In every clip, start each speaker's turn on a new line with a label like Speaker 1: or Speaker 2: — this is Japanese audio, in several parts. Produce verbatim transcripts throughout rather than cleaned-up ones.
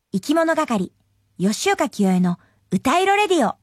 Speaker 1: 生き物係吉岡清江の歌いろレディオ。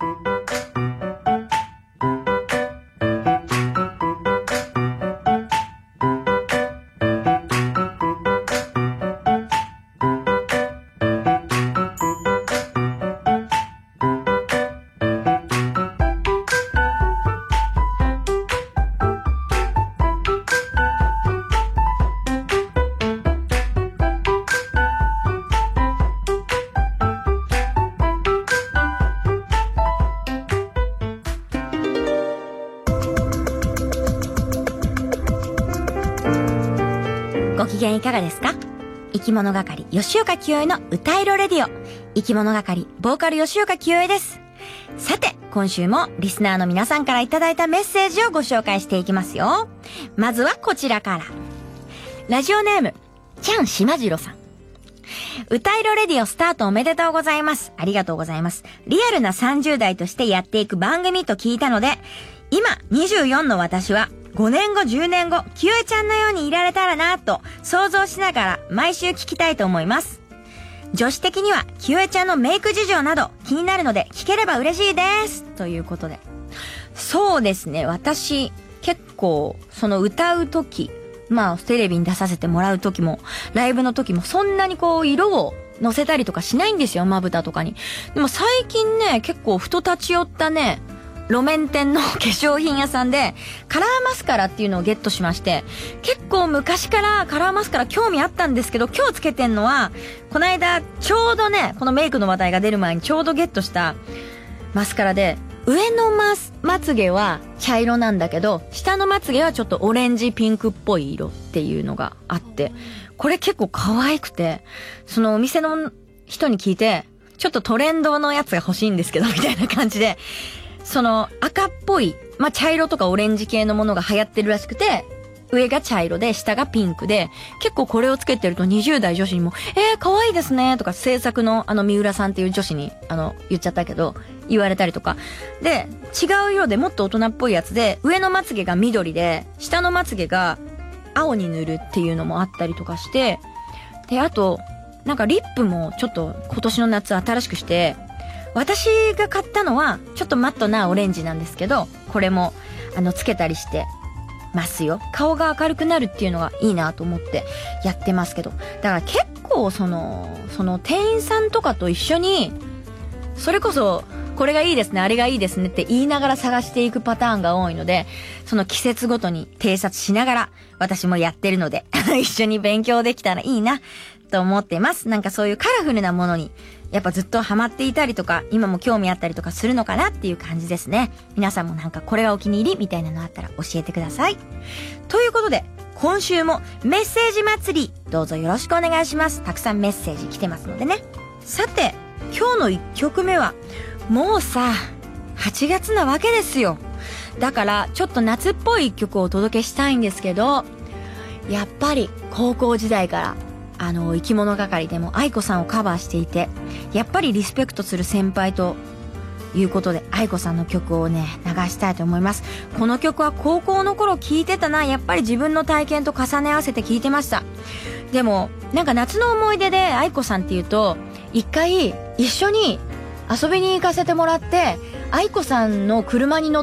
Speaker 1: ご機嫌いかがですか？生き物係吉岡清江の歌いろレディオ。生き物係ボーカル吉岡清江です。さて、今週もリスナーの皆さんからいただいたメッセージをご紹介していきますよ。まずはこちらから。ラジオネームちゃんしまじろさん。歌いろレディオスタートおめでとうございます。ありがとうございます。リアルなさんじゅう代としてやっていく番組と聞いたので、今にじゅうよんの私はごねんごじゅうねんご清江ちゃんのようにいられたらなと想像しながら毎週聞きたいと思います。女子的には清江ちゃんのメイク事情など気になるので聞ければ嬉しいですということで。そうですね、私結構その歌う時、まあテレビに出させてもらう時もライブの時もそんなにこう色を乗せたりとかしないんですよ、まぶたとかに。でも最近ね、結構ふと立ち寄ったね路面店の化粧品屋さんでカラーマスカラっていうのをゲットしまして、結構昔からカラーマスカラ興味あったんですけど、今日つけてんのはこの間ちょうどね、このメイクの話題が出る前にちょうどゲットしたマスカラで、上のままつげは茶色なんだけど下のまつげはちょっとオレンジピンクっぽい色っていうのがあって、これ結構可愛くて、そのお店の人に聞いて、ちょっとトレンドのやつが欲しいんですけどみたいな感じで、その赤っぽい、まあ、茶色とかオレンジ系のものが流行ってるらしくて、上が茶色で下がピンクで、結構これをつけてるとにじゅう代女子にもえー可愛いですねとか、制作のあの三浦さんっていう女子にあの言っちゃったけど言われたりとかで、違う色でもっと大人っぽいやつで上のまつげが緑で下のまつげが青に塗るっていうのもあったりとかして、であとなんかリップもちょっと今年の夏新しくして、私が買ったのはちょっとマットなオレンジなんですけど、これもあのつけたりしてますよ。顔が明るくなるっていうのがいいなと思ってやってますけど、だから結構そのその店員さんとかと一緒に、それこそこれがいいですねあれがいいですねって言いながら探していくパターンが多いので、その季節ごとに偵察しながら私もやってるので一緒に勉強できたらいいなと思っています。なんかそういうカラフルなものにやっぱずっとハマっていたりとか、今も興味あったりとかするのかなっていう感じですね。皆さんもなんかこれがお気に入りみたいなのあったら教えてください。ということで今週もメッセージ祭りどうぞよろしくお願いします。たくさんメッセージ来てますのでね。さて、今日のいっきょくめはもうさはちがつなわけですよ。だからちょっと夏っぽいいっきょくをお届けしたいんですけど、やっぱり高校時代からあの生き物係でも愛子さんをカバーしていて、やっぱりリスペクトする先輩ということで愛子さんの曲をね流したいと思います。この曲は高校の頃聴いてたな、やっぱり自分の体験と重ね合わせて聴いてました。でもなんか夏の思い出で愛子さんっていうと、一回一緒に遊びに行かせてもらって、愛子さんの車に乗って、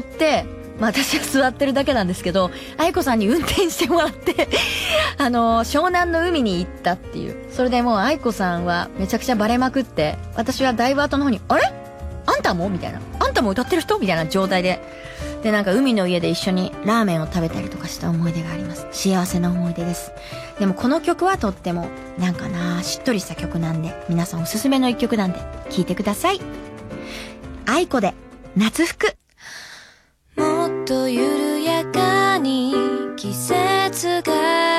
Speaker 1: まあ私は座ってるだけなんですけど、愛子さんに運転してもらってあの湘南の海に行ったっていう。それでもう愛子さんはめちゃくちゃバレまくって、私はだいぶ後の方にあれあんたもみたいな、あんたも歌ってる人みたいな状態で、でなんか海の家で一緒にラーメンを食べたりとかした思い出があります。幸せな思い出です。でもこの曲はとってもなんかなしっとりした曲なんで、皆さんおすすめの一曲なんで聴いてください。愛子で夏服。
Speaker 2: もっと緩やかに季節が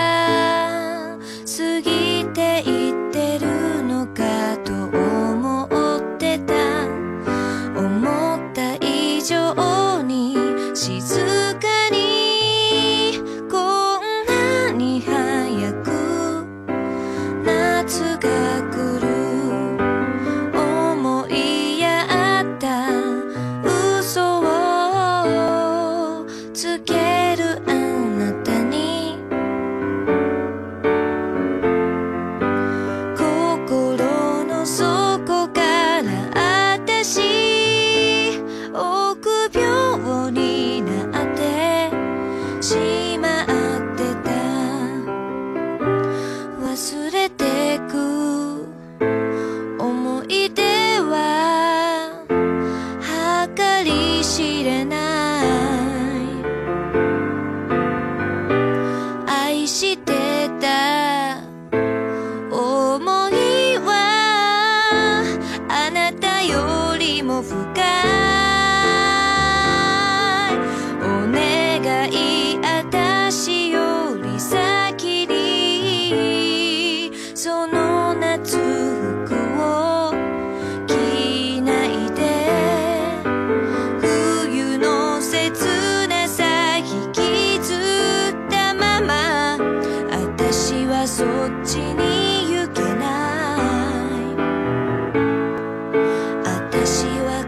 Speaker 2: 過ぎていってるのかと思ってた。思った以上に静かに、こんなに早く夏が来る。思いやった嘘をつけるあなたに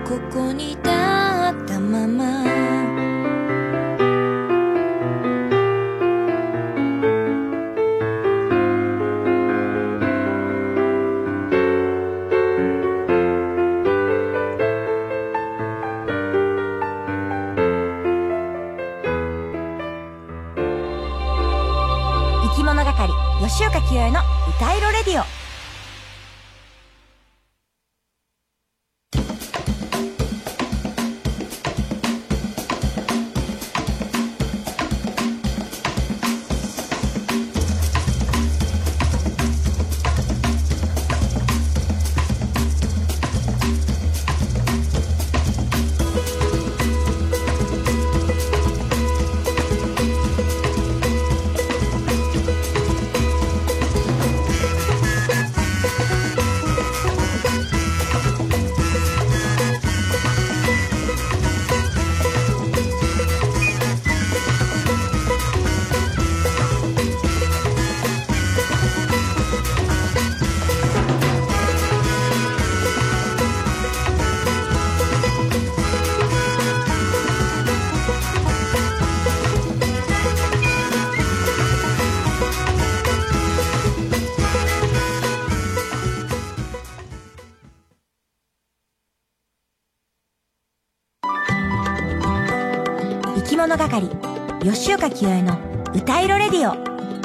Speaker 2: ここに立ったまま
Speaker 1: 生き物係吉岡清江の歌いろレディオ。生き物係吉岡清江の歌いろレディオ。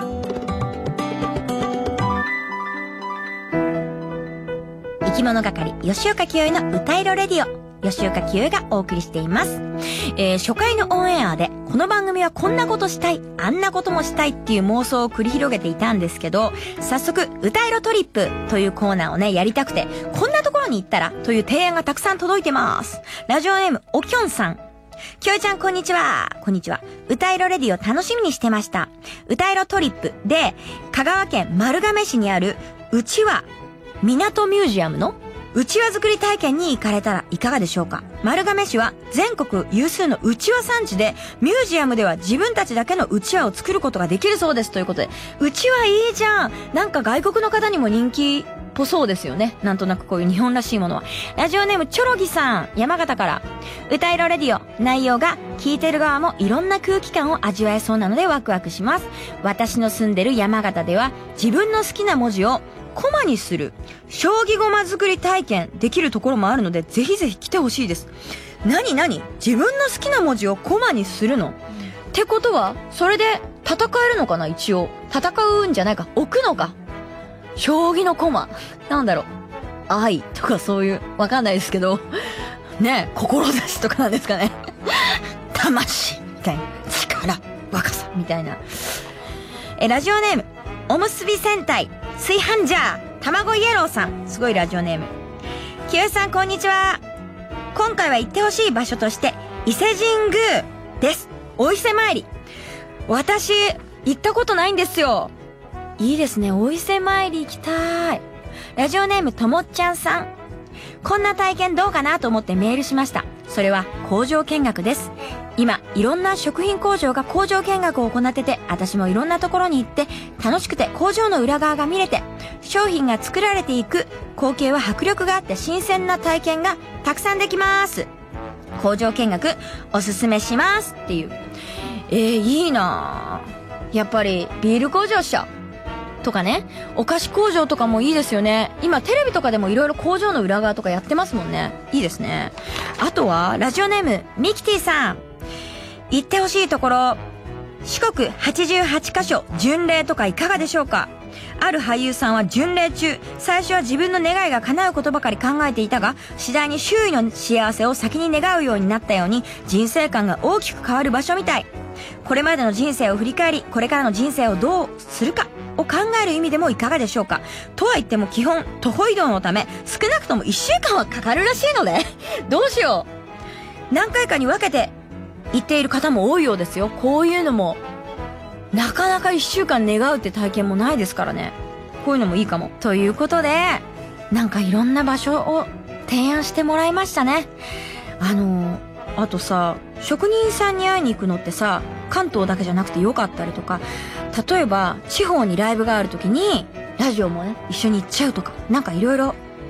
Speaker 1: 生き物係吉岡清江の歌いろレディオ、吉岡清江がお送りしています。えー、初回のオンエアでこの番組はこんなことしたい、あんなこともしたいっていう妄想を繰り広げていたんですけど、早速歌いろトリップというコーナーをねやりたくて、こんなところに行ったらという提案がたくさん届いてます。ラジオネームおきょんさん。きよちゃんこんにちは。こんにちは。歌いろレディを楽しみにしてました。歌いろトリップで香川県丸亀市にあるうちわ港ミュージアムのうちわ作り体験に行かれたらいかがでしょうか。丸亀市は全国有数のうちわ産地で、ミュージアムでは自分たちだけのうちわを作ることができるそうです。ということで、うちわいいじゃん。なんか外国の方にも人気っぽそうですよね。なんとなくこういう日本らしいものは。ラジオネームチョロギさん、山形から。歌いろレディオ、内容が聞いてる側もいろんな空気感を味わえそうなのでワクワクします。私の住んでる山形では自分の好きな文字をコマにする将棋駒作り体験できるところもあるので、ぜひぜひ来てほしいです。なになに、自分の好きな文字をコマにするの、うん、ってことはそれで戦えるのかな。一応戦うんじゃないか、置くのか。将棋のコマなんだろう、愛とかそういうわかんないですけどねえ、志とかなんですかね魂みたいな、力、若さみたいな。えラジオネームおむすび戦隊炊飯ジャー卵イエローさん、すごいラジオネーム。きよさんこんにちは。今回は行ってほしい場所として伊勢神宮です。お伊勢参り、私行ったことないんですよ。いいですね、お伊勢参り行きたい。ラジオネームともっちゃんさん。こんな体験どうかなと思ってメールしました。それは工場見学です。今いろんな食品工場が工場見学を行ってて、私もいろんなところに行って楽しくて、工場の裏側が見れて、商品が作られていく光景は迫力があって新鮮な体験がたくさんできます。工場見学おすすめしますっていう。えー、いいなぁ。やっぱりビール工場っしょとかね、お菓子工場とかもいいですよね。今テレビとかでもいろいろ工場の裏側とかやってますもんね。いいですね。あとはラジオネームミキティさん。行ってほしいところ、四国はちじゅうはちカ所巡礼とかいかがでしょうか。ある俳優さんは巡礼中、最初は自分の願いが叶うことばかり考えていたが、次第に周囲の幸せを先に願うようになったように、人生観が大きく変わる場所みたい。これまでの人生を振り返り、これからの人生をどうするかを考える意味でもいかがでしょうか。とは言っても基本徒歩移動のため、少なくともいっしゅうかんはかかるらしいのでどうしよう。何回かに分けて行っている方も多いようですよ。こういうのもなかなかいっしゅうかん願うって体験もないですからね。こういうのもいいかも。ということで、なんかいろんな場所を提案してもらいましたね。あのあとさ、職人さんに会いに行くのってさ、関東だけじゃなくてよかったりとか、例えば地方にライブがある時にラジオもね一緒に行っちゃうとか、なんかいろいろ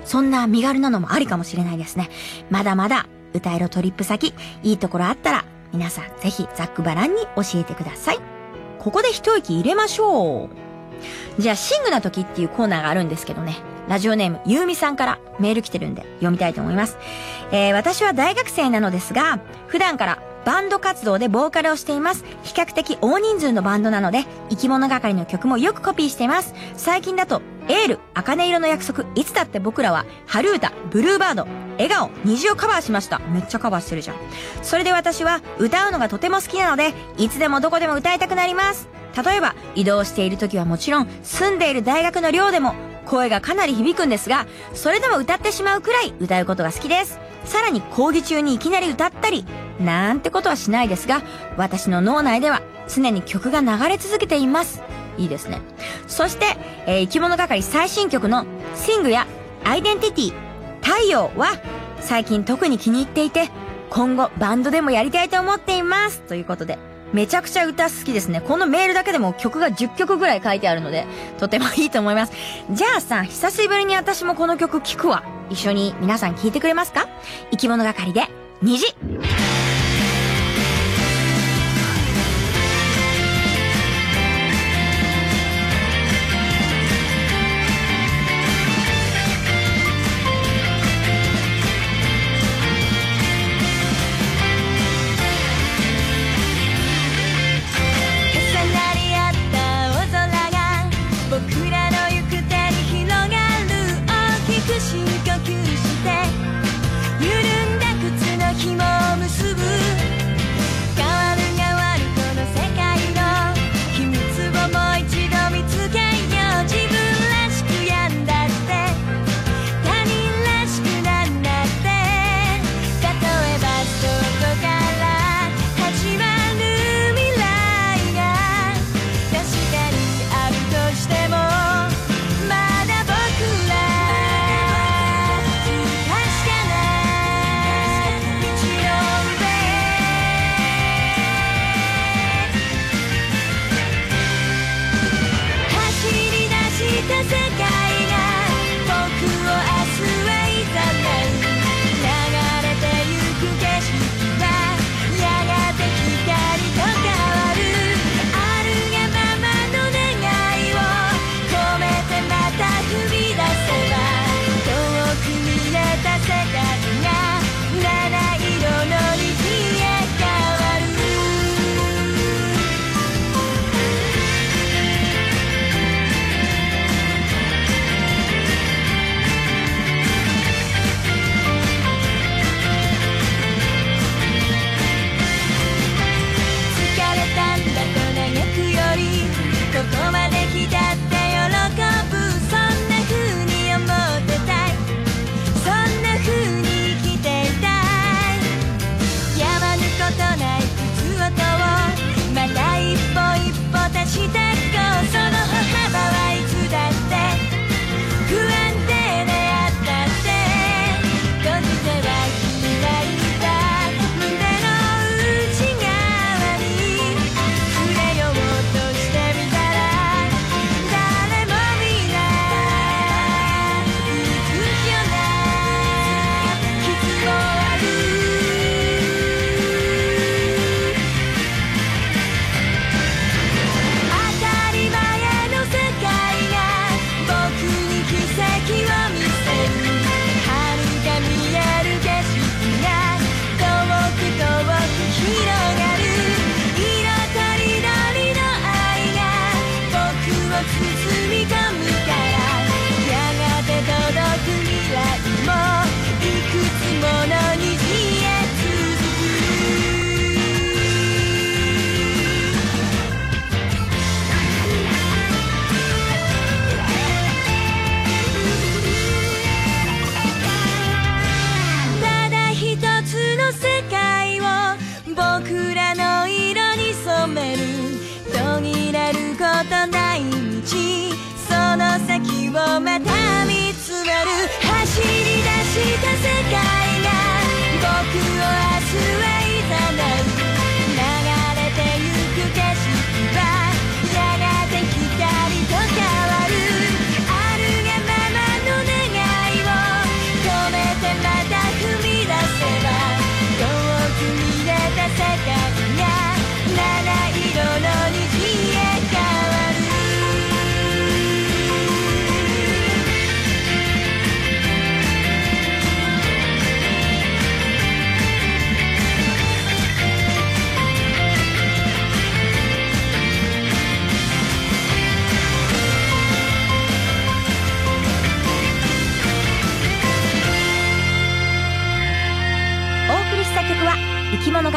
Speaker 1: そんな身軽なのもありかもしれないですね。まだまだ歌色トリップ先、いいところあったら、皆さんぜひざっくばらんに教えてください。ここで一息入れましょう。じゃあ、シングな時っていうコーナーがあるんですけどね。ラジオネーム、ゆうみさんからメール来てるんで読みたいと思います。えー、私は大学生なのですが、普段からバンド活動でボーカルをしています。比較的大人数のバンドなので、生き物係の曲もよくコピーしています。最近だと、エール、茜色の約束、いつだって僕らは、春歌、ブルーバード、笑顔、虹をカバーしました。めっちゃカバーしてるじゃん。それで私は歌うのがとても好きなので、いつでもどこでも歌いたくなります。例えば、移動している時はもちろん、住んでいる大学の寮でも、声がかなり響くんですが、それでも歌ってしまうくらい歌うことが好きです。さらに講義中にいきなり歌ったり、なんてことはしないですが、私の脳内では常に曲が流れ続けています。いいですね。そして、えー、生き物係最新曲のシングやアイデンティティ、太陽は最近特に気に入っていて、今後バンドでもやりたいと思っています。ということで、めちゃくちゃ歌好きですね。このメールだけでも曲がじゅっきょくぐらい書いてあるので、とてもいいと思います。じゃあさ、久しぶりに私もこの曲聴くわ。一緒に皆さん聴いてくれますか？生き物係で虹。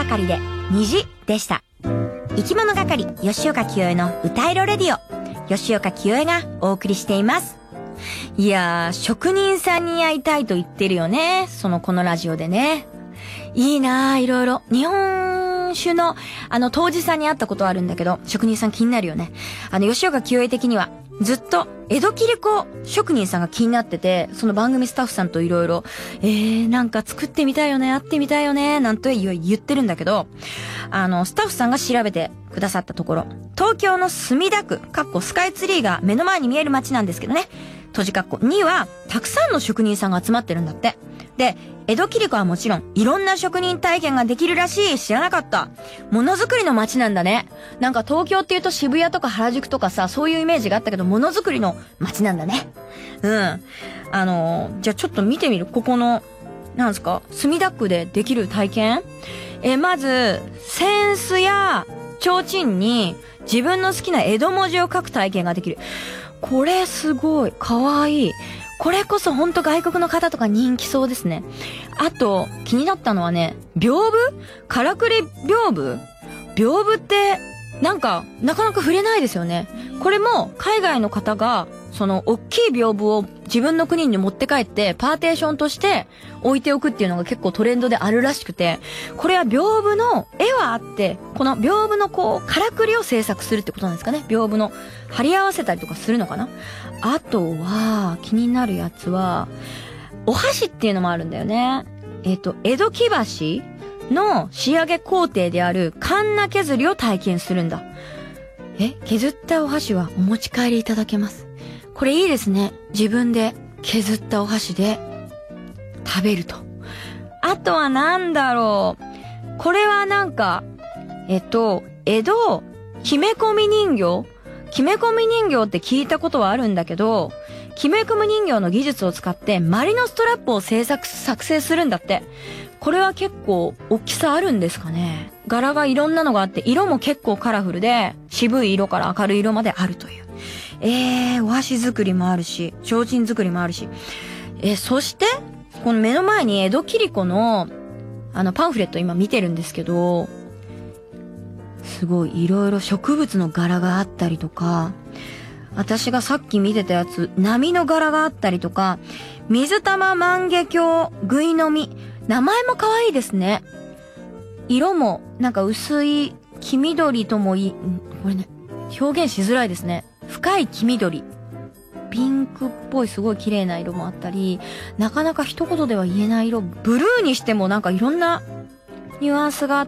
Speaker 1: 係で虹でした。生き物係吉岡清江の歌いろレディオ、吉岡清江がお送りしています。いやー、職人さんに会いたいと言ってるよね、そのこのラジオでね。いいなー、いろいろ。日本酒のあの杜氏さんに会ったことあるんだけど、職人さん気になるよね。あの吉岡清江的にはずっと江戸切子職人さんが気になってて、その番組スタッフさんといろいろ、えー、なんか作ってみたいよね、会ってみたいよね、なんと言ってるんだけど、あの、スタッフさんが調べてくださったところ、東京の墨田区、かっこスカイツリーが目の前に見える街なんですけどね、閉じかっこには、たくさんの職人さんが集まってるんだって。で、江戸切子はもちろん、いろんな職人体験ができるらしい。知らなかった。ものづくりの街なんだね。なんか東京って言うと渋谷とか原宿とかさ、そういうイメージがあったけど、ものづくりの街なんだね。うん。あのー、じゃあちょっと見てみる。ここの、なんですか、墨田区でできる体験？え、まず、扇子や提灯に自分の好きな江戸文字を書く体験ができる。これすごい。かわいい。これこそほんと外国の方とか人気そうですね。あと、気になったのはね、屏風？からくり屏風？屏風って、なんか、なかなか触れないですよね。これも、海外の方が、その、大きい屏風を自分の国に持って帰って、パーテーションとして置いておくっていうのが結構トレンドであるらしくて、これは屏風の絵はあって、この屏風のこう、からくりを制作するってことなんですかね。屏風の貼り合わせたりとかするのかな。あとは、気になるやつは、お箸っていうのもあるんだよね。えっと、江戸木箸の仕上げ工程であるカンナ削りを体験するんだ。え、削ったお箸はお持ち帰りいただけます。これいいですね。自分で削ったお箸で食べると。あとはなんだろう。これはなんか、えっと、江戸、木目込み人形木目込み人形って聞いたことはあるんだけど、木目込み人形の技術を使ってマリノストラップを制作、作成するんだって。これは結構大きさあるんですかね。柄がいろんなのがあって、色も結構カラフルで、渋い色から明るい色まであるという。えー、お箸作りもあるし、提灯作りもあるし。えー、そして、この目の前に江戸切子の、あのパンフレット今見てるんですけど、すごいいろいろ植物の柄があったりとか、私がさっき見てたやつ、波の柄があったりとか、水玉万華鏡ぐいの実。名前も可愛いですね。色もなんか薄い黄緑ともいい、これね、表現しづらいですね。深い黄緑。ピンクっぽいすごい綺麗な色もあったり、なかなか一言では言えない色。ブルーにしてもなんかいろんなニュアンスがあって、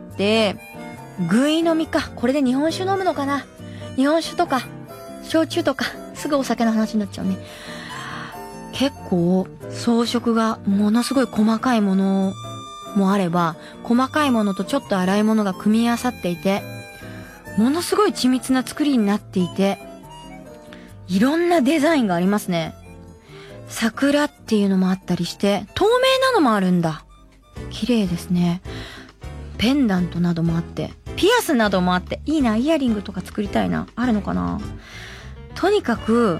Speaker 1: ぐい飲みか。これで日本酒飲むのかな。日本酒とか、焼酎とか、すぐお酒の話になっちゃうね。結構、装飾がものすごい細かいものもあれば、細かいものとちょっと粗いものが組み合わさっていて、ものすごい緻密な作りになっていて、いろんなデザインがありますね。桜っていうのもあったりして、透明なのもあるんだ。綺麗ですね。ペンダントなどもあって、ピアスなどもあって、いいな、イヤリングとか作りたいな。あるのかな。とにかく、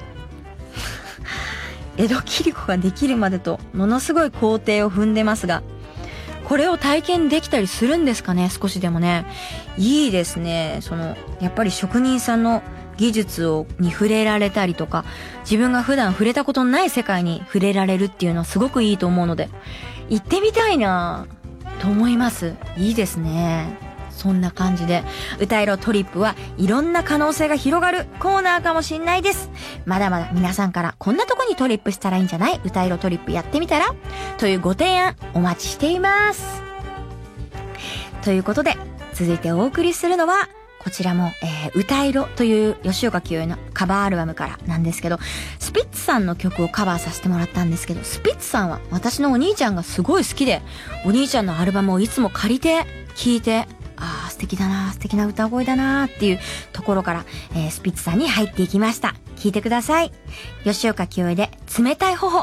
Speaker 1: 江戸切子ができるまでと、ものすごい工程を踏んでますが、これを体験できたりするんですかね、少しでもね。いいですね。その、やっぱり職人さんの技術を、に触れられたりとか、自分が普段触れたことのない世界に触れられるっていうのはすごくいいと思うので、行ってみたいなと思います。いいですね。そんな感じで、歌いろトリップはいろんな可能性が広がるコーナーかもしんないです。まだまだ皆さんからこんなとこにトリップしたらいいんじゃない？歌いろトリップやってみたら？というご提案お待ちしています。ということで、続いてお送りするのは、こちらも、えー、歌いろという吉岡清江のカバーアルバムからなんですけど、スピッツさんの曲をカバーさせてもらったんですけど、スピッツさんは私のお兄ちゃんがすごい好きで、お兄ちゃんのアルバムをいつも借りて聴いて、ああ素敵だな、素敵な歌声だなっていうところから、えー、スピッツさんに入っていきました。聴いてください。吉岡清江で冷たい頬。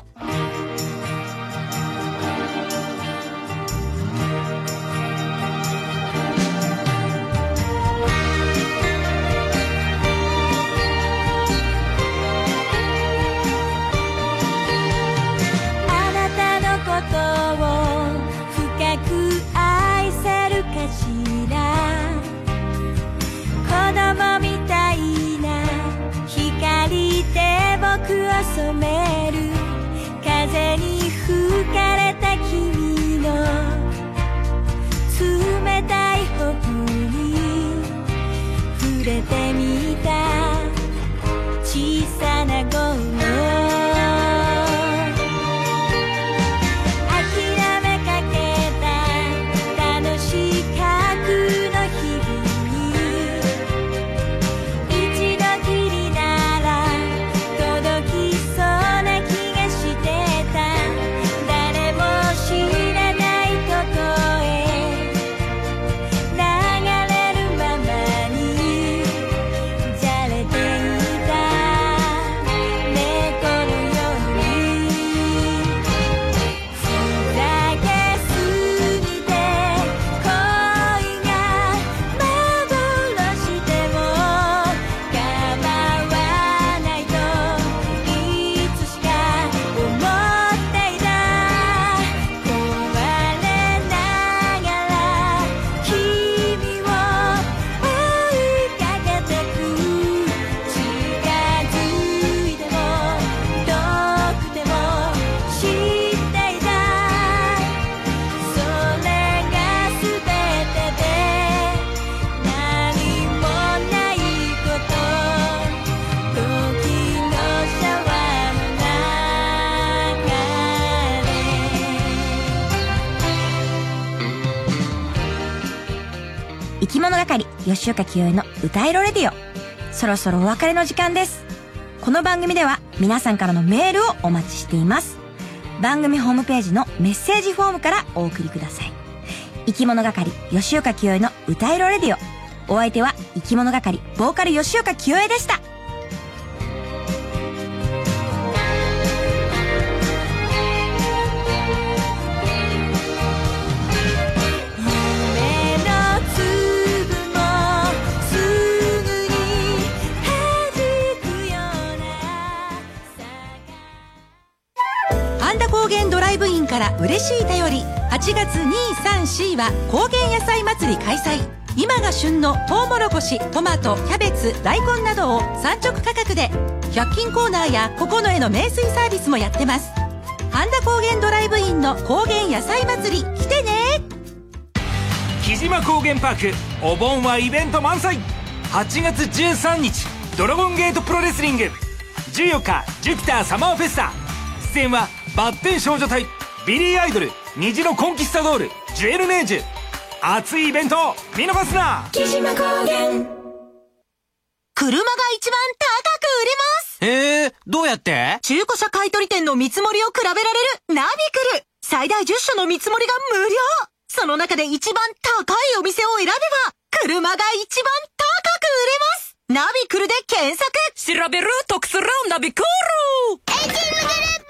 Speaker 2: あなたのことを深く愛せるかしら。
Speaker 1: 生き物係吉岡清江の歌いろレディオ。そろそろお別れの時間です。この番組では皆さんからのメールをお待ちしています。番組ホームページのメッセージフォームからお送りください。生き物係吉岡清江の歌いろレディオ。お相手は生き物係ボーカル吉岡清江でした。
Speaker 3: 高原ドライブインから嬉しい便り。はちがつに、さん、しは高原野菜祭り開催。今が旬のトウモロコシ、トマト、キャベツ、大根などを産直価格で。ひゃく均コーナーや九重の名水サービスもやってます。半田高原ドライブインの高原野菜祭り、来てね。
Speaker 4: 木島高原パーク、お盆はイベント満載。はちがつじゅうさんにち、ドラゴンゲートプロレスリング。じゅうよっか、ジュピターサマーフェスタ。出演はバッテン少女隊、ビリーアイドル、虹のコンキスタドール、ジュエルネージュ。熱いイベントを見逃すな。
Speaker 2: 木島高原。
Speaker 3: 車が一番高く売れます。
Speaker 5: へえ、どうやって？
Speaker 3: 中古車買取店の見積もりを比べられるナビクル。最大じゅっしょの見積もりが無料。その中で一番高いお店を選べば車が一番高く売れます。ナビクルで検索。
Speaker 5: 調べる得するナビクル。
Speaker 2: エイチエムグループ